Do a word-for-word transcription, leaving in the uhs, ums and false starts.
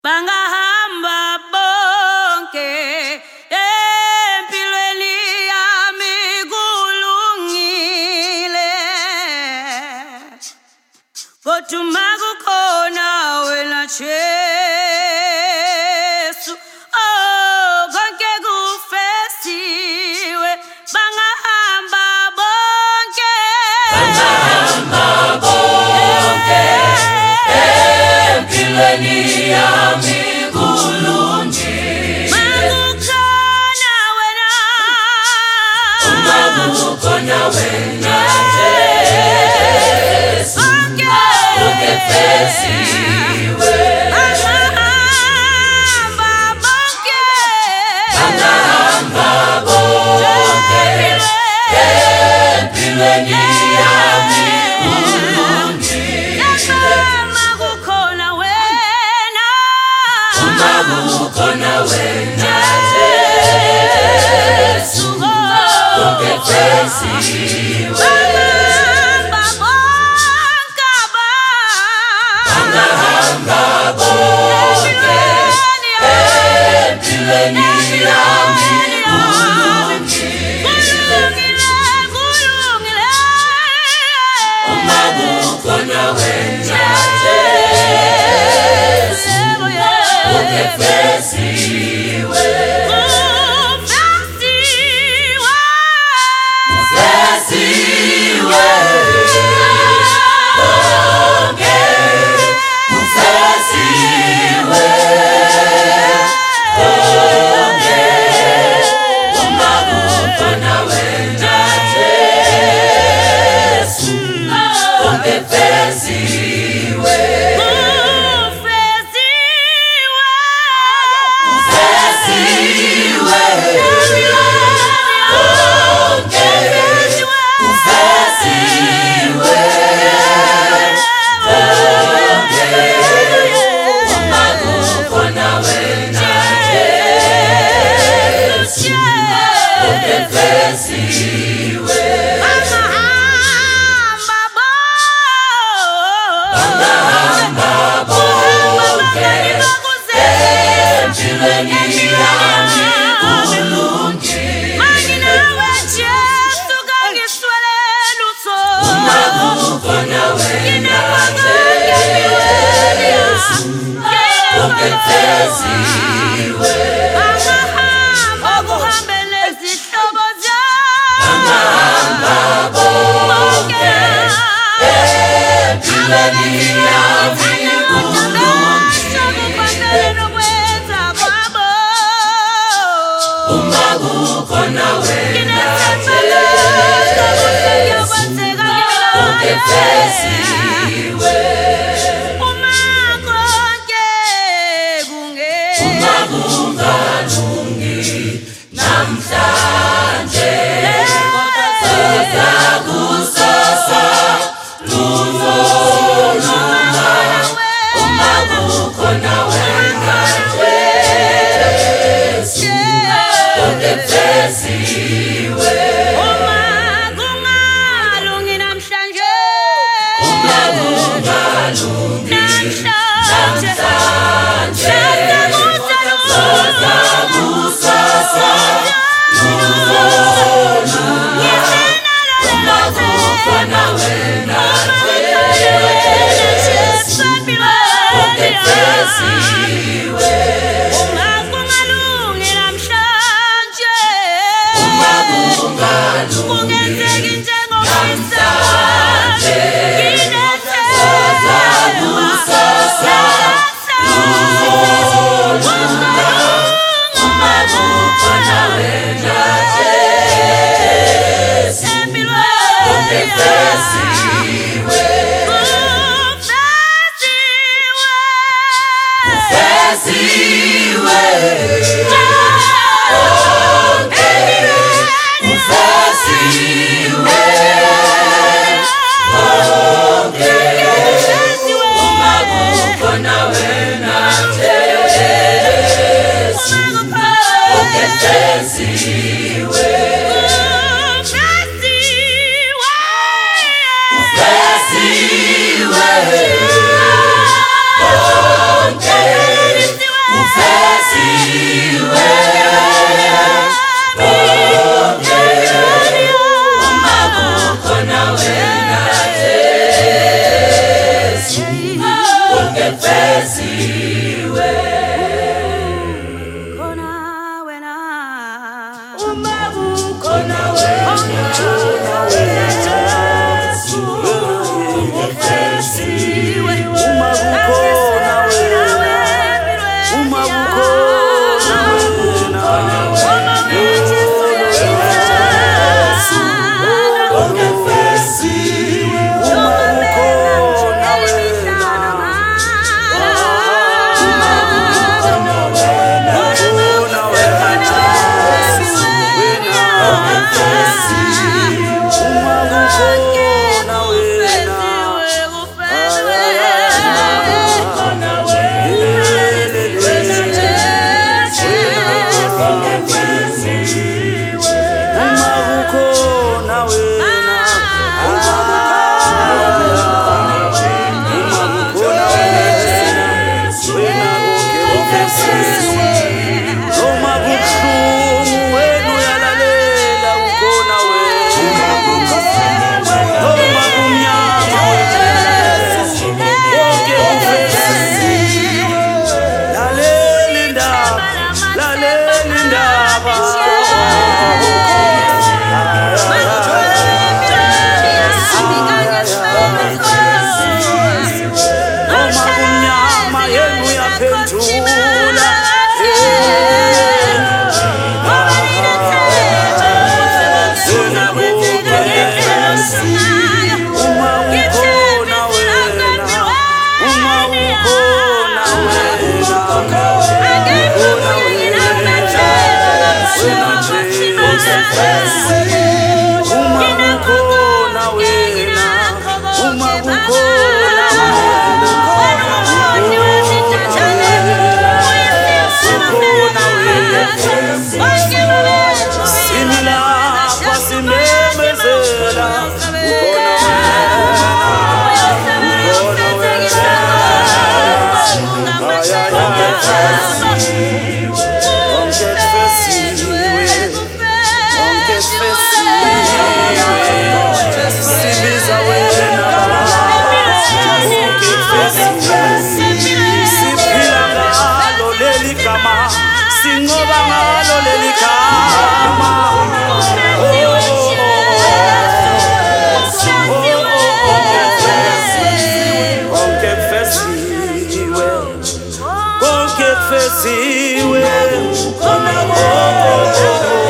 Bangahamba bonke empilweni yami kulungile, kodwa makukhona wena Jesu, oh konke kufesiwe. Bangahamba bonke, bangahamba bonke empilweni yami kulungile, makukhona wena, makukhona wena Jesu, konke kufesiwe. Bangahamba bonke, Bangahamba bonke empilweni yami kulungile, makukhona wena, makukhona wena Jesu, konke kufesiwe. Bangahamba bonke empilweni yami kulungile, makukhona wena Jesu, konke kufesiwe. Kufesiwe, konke kufesiwe, konke makukhona wena Jesu, konke kufesiwe. Kufesiwe, konke kufesiwe, konke makukhona wena Jesu, konke kufesiwe. Bangahamba bonke empilweni yami kulungile, makukhona wena Jesu, konke kufesiwe. Bangahamba bonke empilweni yami kulungile, makukhona wena Jesu, konke kufesiwe. Uma kungalungi namhlanje, kusasa luzolunga. Uma kukhona wena Jesu, konke kufesiwe. Uma kungalungi namhlanje, soza kusasa luzolunga. Uma kukhona wena Jesu, konke kufesiwe. Uma kungalungi namhlanje, soza kusasa luzolunga. Uma kukhona wena Jesu, konke kufesiwe. Kufesiwe, konke kufesiwe, konke makukhona wena Jesu, konke kufesiwe. Kufesiwe, konke kufesiwe noma kubuhlungu wena uyalalela ukhona wena noma kumnyama konke kufesiwe lalela indaba lalela indaba singoba ngalo leli khama konke kufesiwe konke kufesiwe